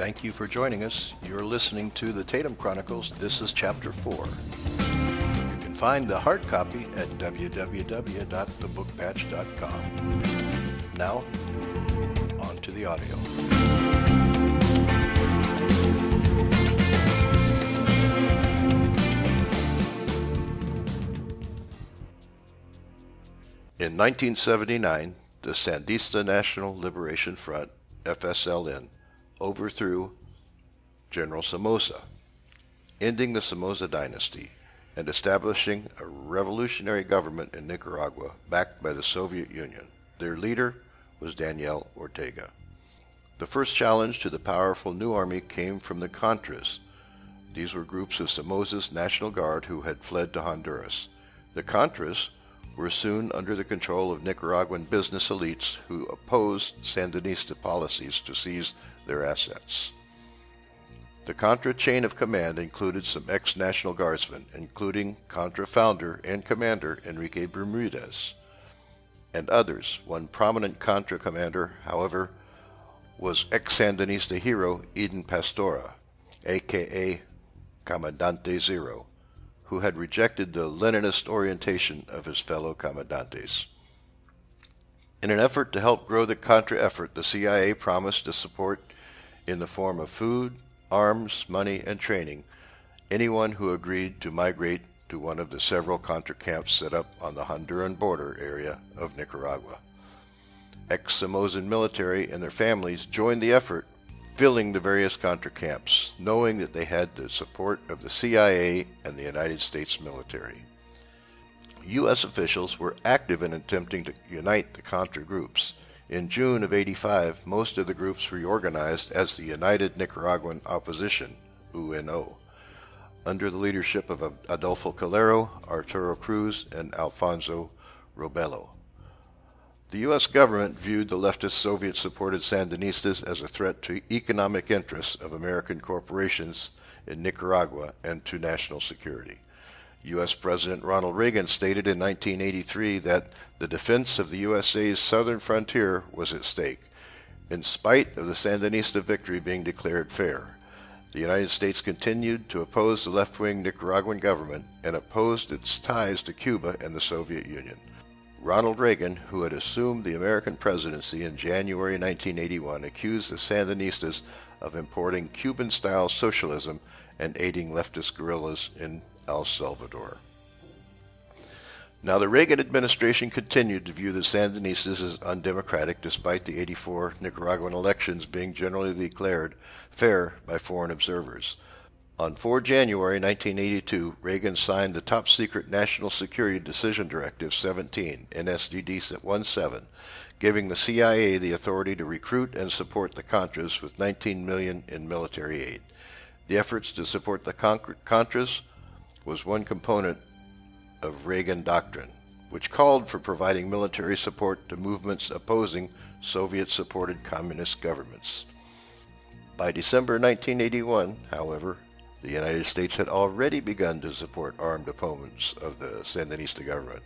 Thank you for joining us. You're listening to the Tatum Chronicles. This is Chapter 4. You can find the hard copy at www.thebookpatch.com. Now, on to the audio. In 1979, the Sandinista National Liberation Front, FSLN, overthrew General Somoza, ending the Somoza dynasty and establishing a revolutionary government in Nicaragua backed by the Soviet Union. Their leader was Daniel Ortega. The first challenge to the powerful new army came from the Contras. These were groups of Somoza's National Guard who had fled to Honduras. The Contras were soon under the control of Nicaraguan business elites who opposed Sandinista policies to seize their assets. The Contra chain of command included some ex-National Guardsmen, including Contra founder and commander Enrique Bermudez, and others. One prominent Contra commander, however, was ex-Sandinista hero Eden Pastora, a.k.a. Comandante Zero, who had rejected the Leninist orientation of his fellow comandantes. In an effort to help grow the Contra effort, the CIA promised to support in the form of food, arms, money, and training anyone who agreed to migrate to one of the several Contra camps set up on the Honduran border area of Nicaragua. Ex-Somozan military and their families joined the effort, filling the various Contra camps, knowing that they had the support of the CIA and the United States military. U.S. officials were active in attempting to unite the Contra groups. In June of '85, most of the groups reorganized as the United Nicaraguan Opposition, UNO, under the leadership of Adolfo Calero, Arturo Cruz, and Alfonso Robelo. The U.S. government viewed the leftist Soviet-supported Sandinistas as a threat to economic interests of American corporations in Nicaragua and to national security. U.S. President Ronald Reagan stated in 1983 that the defense of the USA's southern frontier was at stake, in spite of the Sandinista victory being declared fair. The United States continued to oppose the left-wing Nicaraguan government and opposed its ties to Cuba and the Soviet Union. Ronald Reagan, who had assumed the American presidency in January 1981, accused the Sandinistas of importing Cuban-style socialism and aiding leftist guerrillas in El Salvador. Now, the Reagan administration continued to view the Sandinistas as undemocratic despite the '84 Nicaraguan elections being generally declared fair by foreign observers. On 4 January 1982, Reagan signed the top-secret National Security Decision Directive 17, NSDD-17, giving the CIA the authority to recruit and support the Contras with $19 million in military aid. The efforts to support the Contras was one component of Reagan doctrine, which called for providing military support to movements opposing Soviet-supported communist governments. By December 1981, however, the United States had already begun to support armed opponents of the Sandinista government.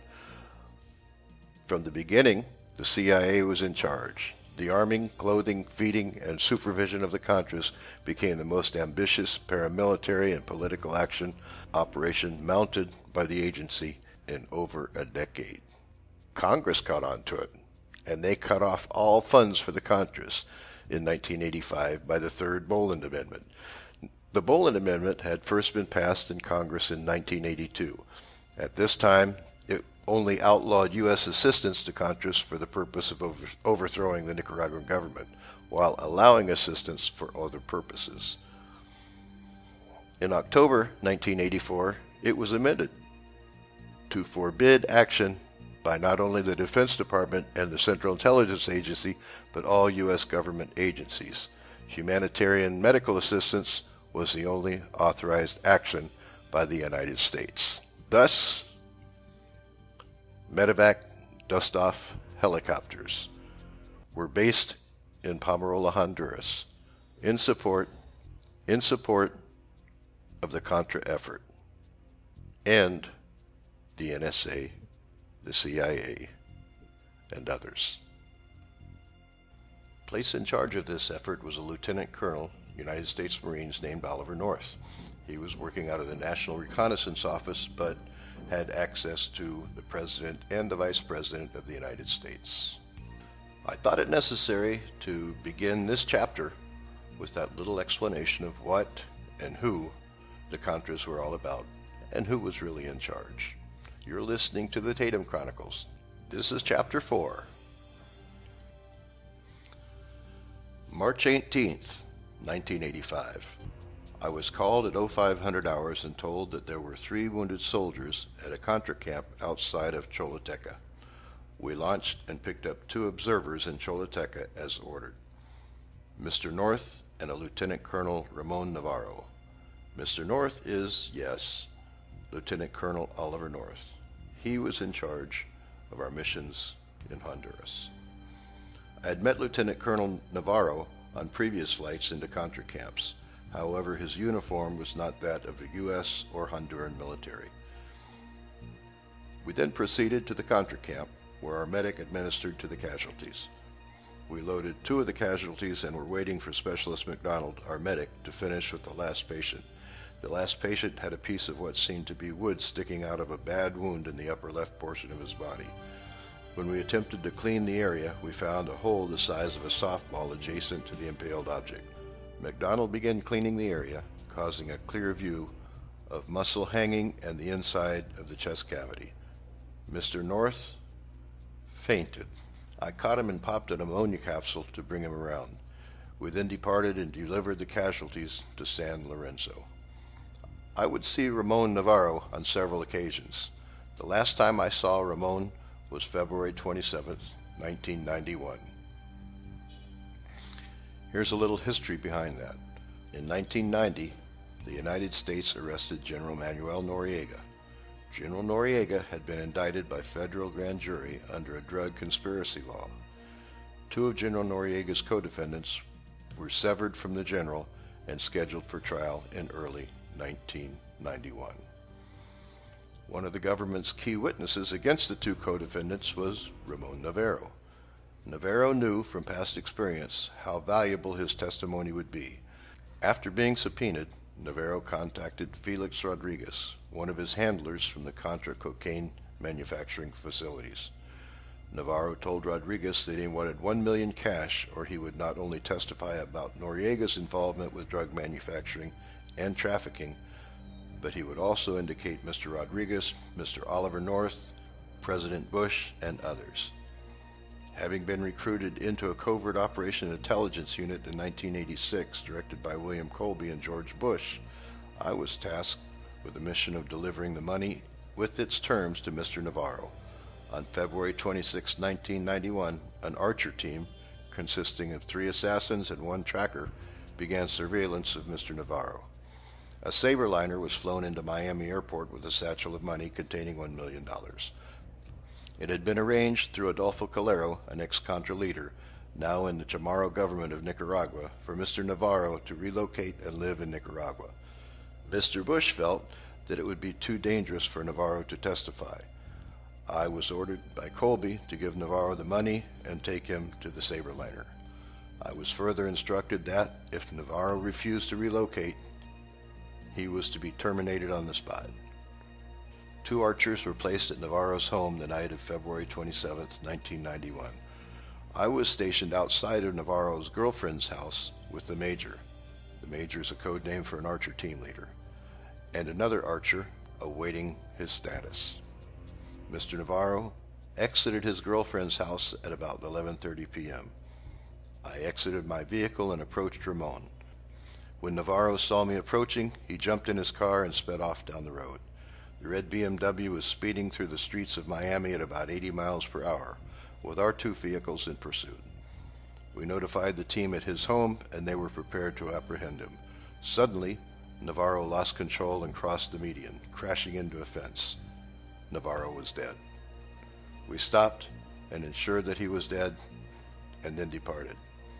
From the beginning, the CIA was in charge. The arming, clothing, feeding, and supervision of the Contras became the most ambitious paramilitary and political action operation mounted by the agency in over a decade. Congress caught on to it, and they cut off all funds for the Contras in 1985 by the Third Boland Amendment. The Boland Amendment had first been passed in Congress in 1982. At this time, it only outlawed U.S. assistance to Contras for the purpose of overthrowing the Nicaraguan government, while allowing assistance for other purposes. In October 1984, it was amended to forbid action by not only the Defense Department and the Central Intelligence Agency, but all U.S. government agencies. Humanitarian medical assistance was the only authorized action by the United States. Thus, medevac dust-off helicopters were based in Pomarola, Honduras, in support of the Contra effort, and the NSA, the CIA, and others. Placed in charge of this effort was a lieutenant colonel United States Marines named Oliver North. He was working out of the National Reconnaissance Office, but had access to the President and the Vice President of the United States. I thought it necessary to begin this chapter with that little explanation of what and who the Contras were all about, and who was really in charge. You're listening to the Tatum Chronicles. This is Chapter 4. March 18th, 1985. I was called at 0500 hours and told that there were 3 wounded soldiers at a Contra camp outside of Choluteca. We launched and picked up 2 observers in Choluteca as ordered. Mr. North and a Lieutenant Colonel Ramon Navarro. Mr. North is, yes, Lieutenant Colonel Oliver North. He was in charge of our missions in Honduras. I had met Lieutenant Colonel Navarro on previous flights into Contra camps. However, his uniform was not that of the U.S. or Honduran military. We then proceeded to the Contra camp, where our medic administered to the casualties. We loaded 2 of the casualties and were waiting for Specialist McDonald, our medic, to finish with the last patient. The last patient had a piece of what seemed to be wood sticking out of a bad wound in the upper left portion of his body. When we attempted to clean the area, we found a hole the size of a softball adjacent to the impaled object. McDonald began cleaning the area, causing a clear view of muscle hanging and the inside of the chest cavity. Mr. North fainted. I caught him and popped an ammonia capsule to bring him around. We then departed and delivered the casualties to San Lorenzo. I would see Ramon Navarro on several occasions. The last time I saw Ramon was February 27, 1991. Here's a little history behind that. In 1990, the United States arrested General Manuel Noriega. General Noriega had been indicted by federal grand jury under a drug conspiracy law. 2 of General Noriega's co-defendants were severed from the general and scheduled for trial in early 1991. One of the government's key witnesses against the 2 co-defendants was Ramon Navarro. Navarro knew from past experience how valuable his testimony would be. After being subpoenaed, Navarro contacted Felix Rodriguez, one of his handlers from the Contra cocaine manufacturing facilities. Navarro told Rodriguez that he wanted $1 million cash, or he would not only testify about Noriega's involvement with drug manufacturing and trafficking, but he would also indicate Mr. Rodriguez, Mr. Oliver North, President Bush, and others. Having been recruited into a covert operation intelligence unit in 1986, directed by William Colby and George Bush, I was tasked with the mission of delivering the money with its terms to Mr. Navarro. On February 26, 1991, an Archer team, consisting of 3 assassins and 1 tracker, began surveillance of Mr. Navarro. A Saberliner was flown into Miami Airport with a satchel of money containing $1 million. It had been arranged through Adolfo Calero, an ex-Contra leader, now in the Chamorro government of Nicaragua, for Mr. Navarro to relocate and live in Nicaragua. Mr. Bush felt that it would be too dangerous for Navarro to testify. I was ordered by Colby to give Navarro the money and take him to the Saberliner. I was further instructed that, if Navarro refused to relocate, he was to be terminated on the spot. 2 Archers were placed at Navarro's home the night of February 27, 1991. I was stationed outside of Navarro's girlfriend's house with the Major. The Major is a code name for an Archer team leader, and another Archer awaiting his status. Mr. Navarro exited his girlfriend's house at about 11:30 p.m. I exited my vehicle and approached Ramon. When Navarro saw me approaching, he jumped in his car and sped off down the road. The red BMW was speeding through the streets of Miami at about 80 miles per hour, with our 2 vehicles in pursuit. We notified the team at his home, and they were prepared to apprehend him. Suddenly, Navarro lost control and crossed the median, crashing into a fence. Navarro was dead. We stopped and ensured that he was dead, and then departed.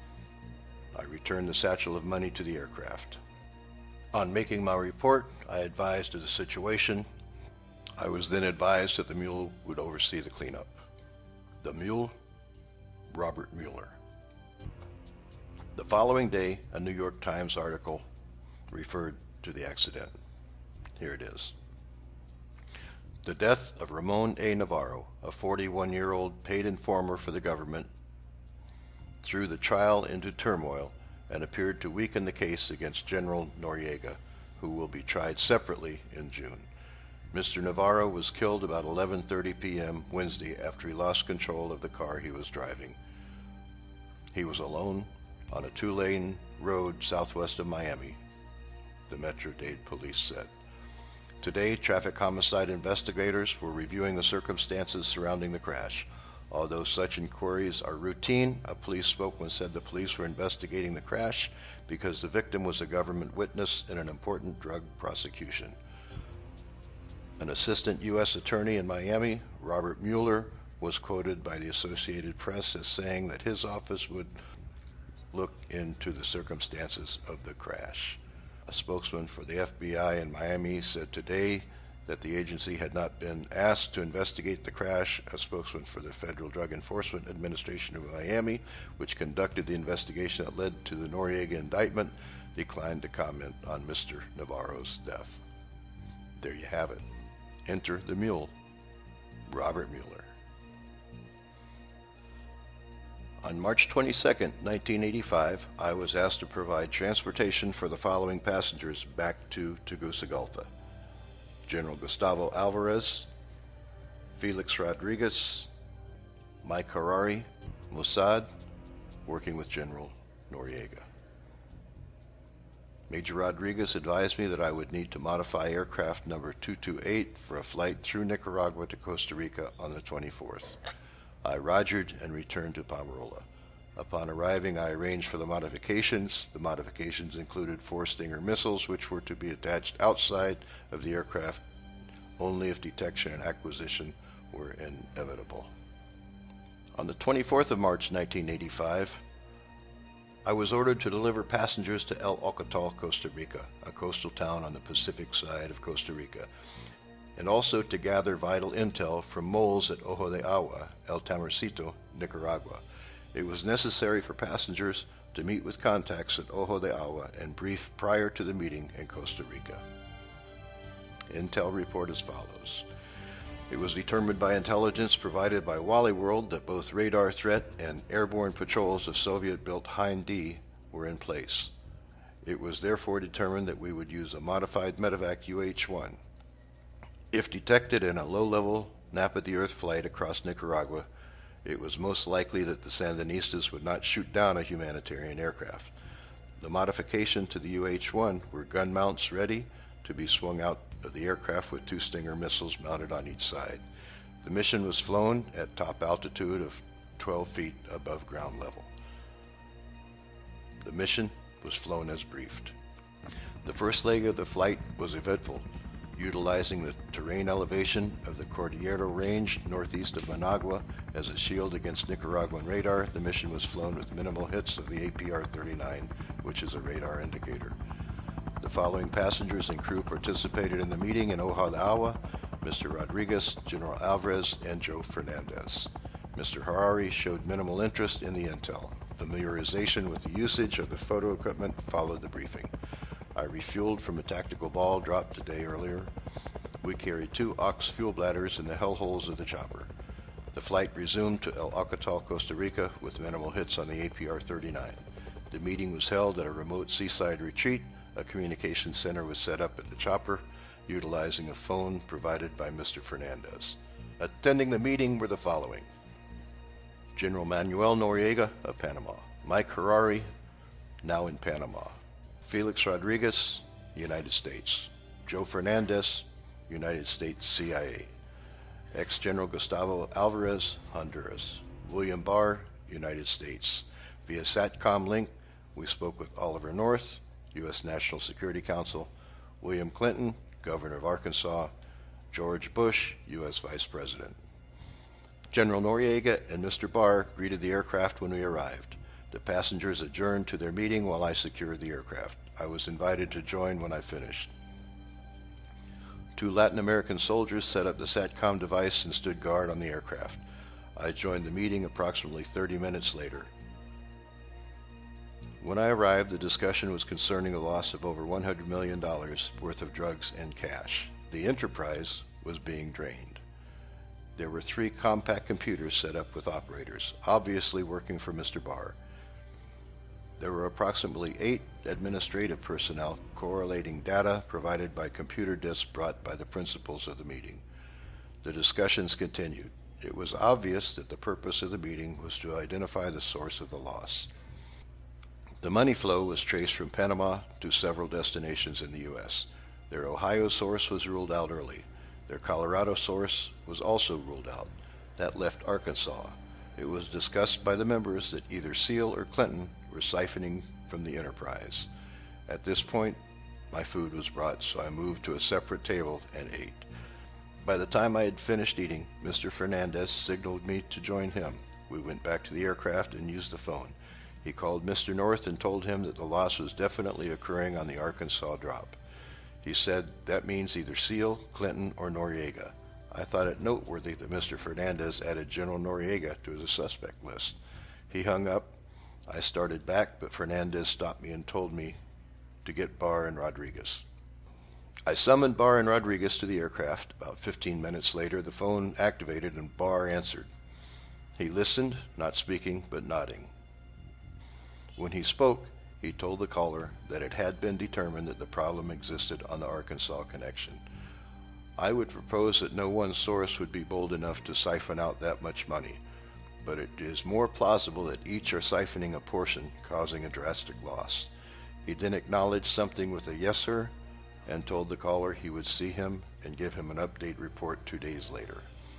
I returned the satchel of money to the aircraft. On making my report, I advised of the situation. I was then advised that the mule would oversee the cleanup. The mule, Robert Mueller. The following day, a New York Times article referred to the accident. Here it is. The death of Ramon A. Navarro, a 41-year-old paid informer for the government, threw the trial into turmoil and appeared to weaken the case against General Noriega, who will be tried separately in June. Mr. Navarro was killed about 11:30 p.m. Wednesday after he lost control of the car he was driving. He was alone on a two-lane road southwest of Miami, the Metro-Dade police said. Today, traffic homicide investigators were reviewing the circumstances surrounding the crash. Although such inquiries are routine, a police spokesman said the police were investigating the crash because the victim was a government witness in an important drug prosecution. An assistant U.S. attorney in Miami, Robert Mueller, was quoted by the Associated Press as saying that his office would look into the circumstances of the crash. A spokesman for the FBI in Miami said today that the agency had not been asked to investigate the crash. A spokesman for the Federal Drug Enforcement Administration of Miami, which conducted the investigation that led to the Noriega indictment, declined to comment on Mr. Navarro's death. There you have it. Enter the mule, Robert Mueller. On March 22, 1985, I was asked to provide transportation for the following passengers back to Tegucigalpa: General Gustavo Alvarez, Felix Rodriguez, Mike Harari, Mossad, working with General Noriega. Major Rodriguez advised me that I would need to modify aircraft number 228 for a flight through Nicaragua to Costa Rica on the 24th. I rogered and returned to Pomarola. Upon arriving, I arranged for the modifications. The modifications included 4 Stinger missiles, which were to be attached outside of the aircraft only if detection and acquisition were inevitable. On the 24th of March 1985, I was ordered to deliver passengers to El Ocotal, Costa Rica, a coastal town on the Pacific side of Costa Rica, and also to gather vital intel from moles at Ojo de Agua, El Tamarcito, Nicaragua. It was necessary for passengers to meet with contacts at Ojo de Agua and brief prior to the meeting in Costa Rica. Intel report as follows. It was determined by intelligence provided by Wally World that both radar threat and airborne patrols of Soviet-built Hind D were in place. It was therefore determined that we would use a modified medevac UH-1. If detected in a low-level nap-of-the-earth flight across Nicaragua, it was most likely that the Sandinistas would not shoot down a humanitarian aircraft. The modification to the UH-1 were gun mounts ready to be swung out of the aircraft with 2 Stinger missiles mounted on each side. The mission was flown at top altitude of 12 feet above ground level. The mission was flown as briefed. The first leg of the flight was eventful. Utilizing the terrain elevation of the Cordillera Range northeast of Managua as a shield against Nicaraguan radar, the mission was flown with minimal hits of the APR-39, which is a radar indicator. The following passengers and crew participated in the meeting in Ojo de Agua: Mr. Rodriguez, General Alvarez, and Joe Fernandez. Mr. Harari showed minimal interest in the intel. Familiarization with the usage of the photo equipment followed the briefing. I refueled from a tactical ball dropped a day earlier. We carried 2 aux fuel bladders in the hellholes of the chopper. The flight resumed to El Ocotal, Costa Rica, with minimal hits on the APR-39. The meeting was held at a remote seaside retreat. A communication center was set up at the chopper, utilizing a phone provided by Mr. Fernandez. Attending the meeting were the following: General Manuel Noriega of Panama, Mike Harari, now in Panama, Felix Rodriguez, United States, Joe Fernandez, United States CIA, ex-General Gustavo Alvarez, Honduras, William Barr, United States. Via SATCOM link, we spoke with Oliver North, U.S. National Security Council, William Clinton, Governor of Arkansas, George Bush, U.S. Vice President. General Noriega and Mr. Barr greeted the aircraft when we arrived. The passengers adjourned to their meeting while I secured the aircraft. I was invited to join when I finished. 2 Latin American soldiers set up the SATCOM device and stood guard on the aircraft. I joined the meeting approximately 30 minutes later. When I arrived, the discussion was concerning a loss of over $100 million worth of drugs and cash. The enterprise was being drained. There were 3 compact computers set up with operators, obviously working for Mr. Barr. There were approximately 8 administrative personnel correlating data provided by computer disks brought by the principals of the meeting. The discussions continued. It was obvious that the purpose of the meeting was to identify the source of the loss. The money flow was traced from Panama to several destinations in the U.S. Their Ohio source was ruled out early. Their Colorado source was also ruled out. That left Arkansas. It was discussed by the members that either Seal or Clinton were siphoning from the enterprise. At this point, my food was brought, so I moved to a separate table and ate. By the time I had finished eating, Mr. Fernandez signaled me to join him. We went back to the aircraft and used the phone. He called Mr. North and told him that the loss was definitely occurring on the Arkansas drop. He said that means either Seal, Clinton, or Noriega. I thought it noteworthy that Mr. Fernandez added General Noriega to the suspect list. He hung up. I started back, but Fernandez stopped me and told me to get Barr and Rodriguez. I summoned Barr and Rodriguez to the aircraft. About 15 minutes later, the phone activated and Barr answered. He listened, not speaking, but nodding. When he spoke, he told the caller that it had been determined that the problem existed on the Arkansas connection. I would propose that no one source would be bold enough to siphon out that much money, but it is more plausible that each are siphoning a portion, causing a drastic loss. He then acknowledged something with a yes, sir, and told the caller he would see him and give him an update report 2 days later.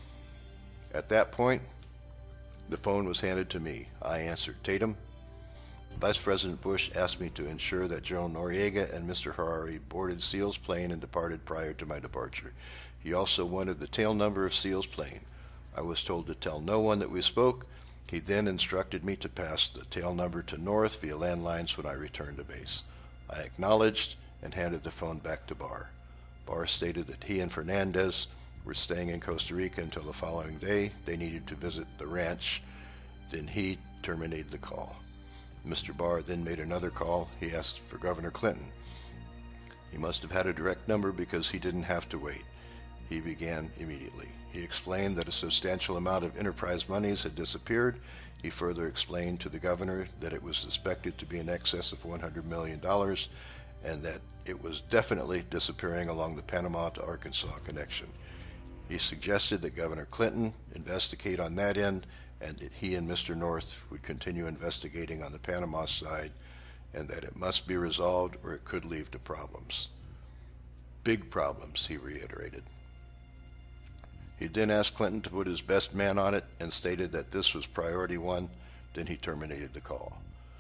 At that point, the phone was handed to me. I answered. Tatum, Vice President Bush asked me to ensure that General Noriega and Mr. Harari boarded Seal's plane and departed prior to my departure. He also wanted the tail number of Seal's plane. I was told to tell no one that we spoke. He then instructed me to pass the tail number to North via landlines when I returned to base. I acknowledged and handed the phone back to Barr. Barr stated that he and Fernandez were staying in Costa Rica until the following day. They needed to visit the ranch. Then he terminated the call. Mr. Barr then made another call. He asked for Governor Clinton. He must have had a direct number because he didn't have to wait. He began immediately. He explained that a substantial amount of enterprise monies had disappeared. He further explained to the governor that it was suspected to be in excess of $100 million and that it was definitely disappearing along the Panama to Arkansas connection. He suggested that Governor Clinton investigate on that end and that he and Mr. North would continue investigating on the Panama side and that it must be resolved or it could lead to problems. Big problems, he reiterated. He then asked Clinton to put his best man on it and stated that this was priority 1. Then he terminated the call.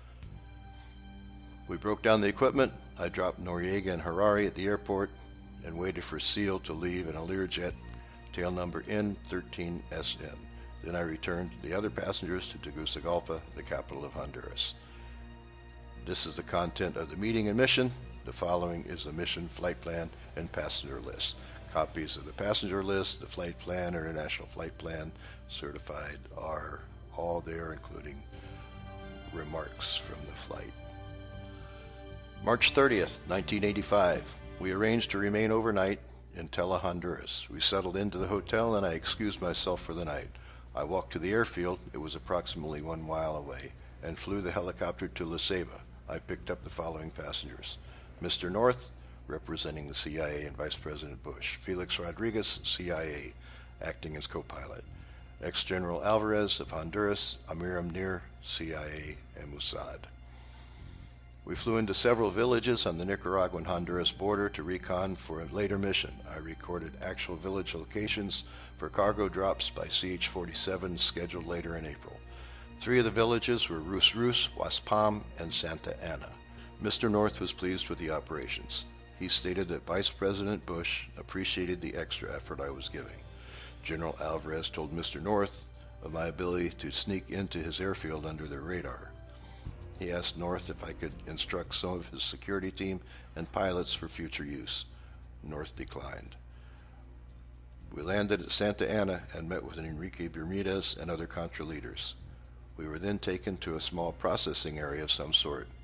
We broke down the equipment. I dropped Noriega and Harari at the airport and waited for Seal to leave in a Learjet, tail number N13SN. Then I returned the other passengers to Tegucigalpa, the capital of Honduras. This is the content of the meeting and mission. The following is the mission, flight plan, and passenger list. Copies of the passenger list, the flight plan, international flight plan, certified, are all there, including remarks from the flight. March 30th, 1985. We arranged to remain overnight in Tela, Honduras. We settled into the hotel and I excused myself for the night. I walked to the airfield, it was approximately 1 mile away, and flew the helicopter to La Ceiba. I picked up the following passengers. Mr. North, representing the CIA and Vice President Bush. Felix Rodriguez, CIA, acting as co-pilot. Ex-General Alvarez of Honduras, Amiram Nir, CIA and Mossad. We flew into several villages on the Nicaraguan-Honduras border to recon for a later mission. I recorded actual village locations for cargo drops by CH-47 scheduled later in April. 3 of the villages were Rus Rus, Waspam, and Santa Ana. Mr. North was pleased with the operations. He stated that Vice President Bush appreciated the extra effort I was giving. General Alvarez told Mr. North of my ability to sneak into his airfield under their radar. He asked North if I could instruct some of his security team and pilots for future use. North declined. We landed at Santa Ana and met with Enrique Bermudez and other Contra leaders. We were then taken to a small processing area of some sort.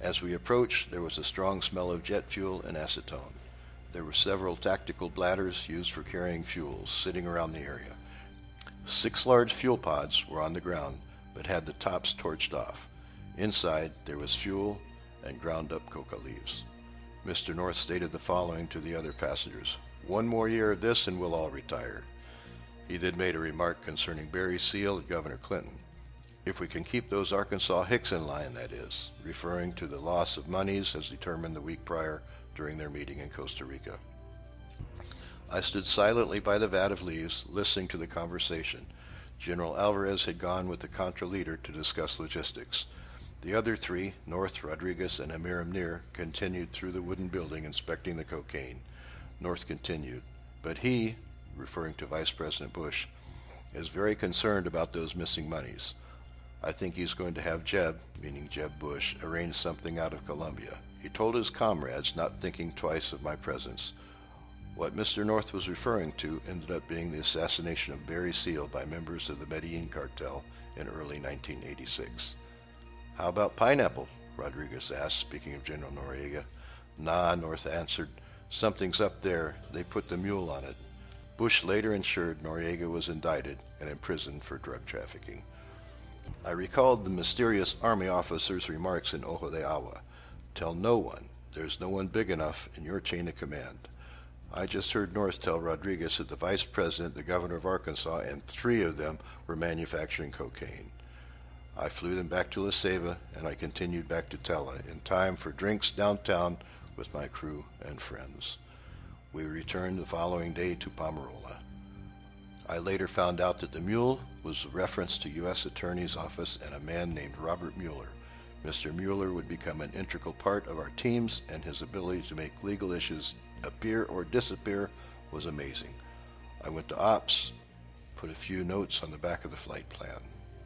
As we approached, there was a strong smell of jet fuel and acetone. There were several tactical bladders used for carrying fuels sitting around the area. 6 large fuel pods were on the ground, but had the tops torched off. Inside, there was fuel and ground-up coca leaves. Mr. North stated the following to the other passengers: "One more year of this and we'll all retire." He then made a remark concerning Barry Seal and Governor Clinton. "If we can keep those Arkansas Hicks in line, that is," referring to the loss of monies as determined the week prior during their meeting in Costa Rica. I stood silently by the vat of leaves, listening to the conversation. General Alvarez had gone with the Contra leader to discuss logistics. The other 3, North, Rodriguez, and Amiram Nir, continued through the wooden building inspecting the cocaine. North continued, "But he," referring to Vice President Bush, "is very concerned about those missing monies. I think he's going to have Jeb," meaning Jeb Bush, "arrange something out of Colombia." He told his comrades, not thinking twice of my presence. What Mr. North was referring to ended up being the assassination of Barry Seal by members of the Medellin cartel in early 1986. "How about pineapple?" Rodriguez asked, speaking of General Noriega. "Nah," North answered. "Something's up there. They put the mule on it." Bush later ensured Noriega was indicted and imprisoned for drug trafficking. I recalled the mysterious Army officer's remarks in Ojo de Agua. "Tell no one. There's no one big enough in your chain of command." I just heard North tell Rodriguez that the Vice President, the Governor of Arkansas, and 3 of them were manufacturing cocaine. I flew them back to La Ceiba, and I continued back to Tela in time for drinks downtown with my crew and friends. We returned the following day to Pomarola. I later found out that the mule was a reference to U.S. Attorney's Office and a man named Robert Mueller. Mr. Mueller would become an integral part of our teams, and his ability to make legal issues appear or disappear was amazing. I went to Ops, put a few notes on the back of the flight plan.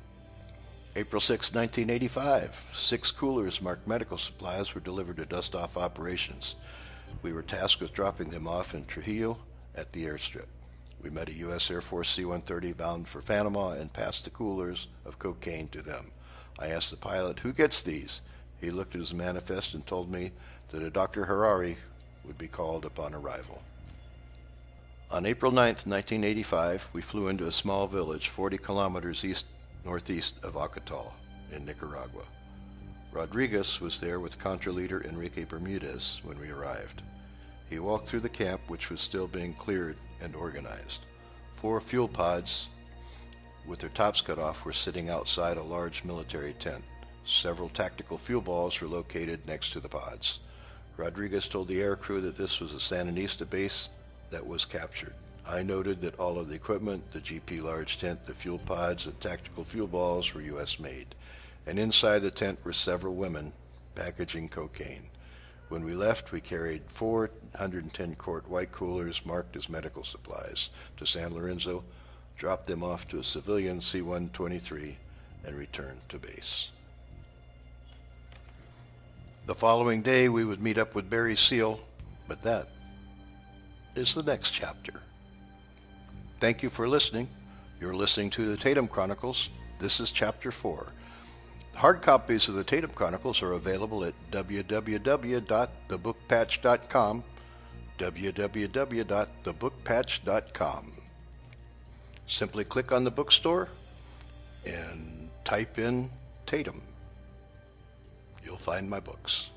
April 6, 1985. 6 coolers marked medical supplies were delivered to Dust-Off Operations. We were tasked with dropping them off in Trujillo at the airstrip. We met a U.S. Air Force C-130 bound for Panama and passed the coolers of cocaine to them. I asked the pilot, "Who gets these?" He looked at his manifest and told me that a Dr. Harari would be called upon arrival. On April 9, 1985, we flew into a small village 40 kilometers northeast of Acatal in Nicaragua. Rodriguez was there with Contra leader Enrique Bermudez when we arrived. He walked through the camp, which was still being cleared and organized. 4 fuel pods with their tops cut off were sitting outside a large military tent. Several tactical fuel balls were located next to the pods. Rodriguez told the air crew that this was a Sandinista base that was captured. I noted that all of the equipment, the GP large tent, the fuel pods, and tactical fuel balls were U.S. made, and inside the tent were several women packaging cocaine. When we left, we carried 4 110-quart white coolers marked as medical supplies to San Lorenzo, dropped them off to a civilian C-123, and returned to base. The following day, we would meet up with Barry Seal, but that is the next chapter. Thank you for listening. You're listening to the Tatum Chronicles. This is Chapter 4. Hard copies of the Tatum Chronicles are available at www.thebookpatch.com, www.thebookpatch.com. Simply click on the bookstore and type in Tatum. You'll find my books.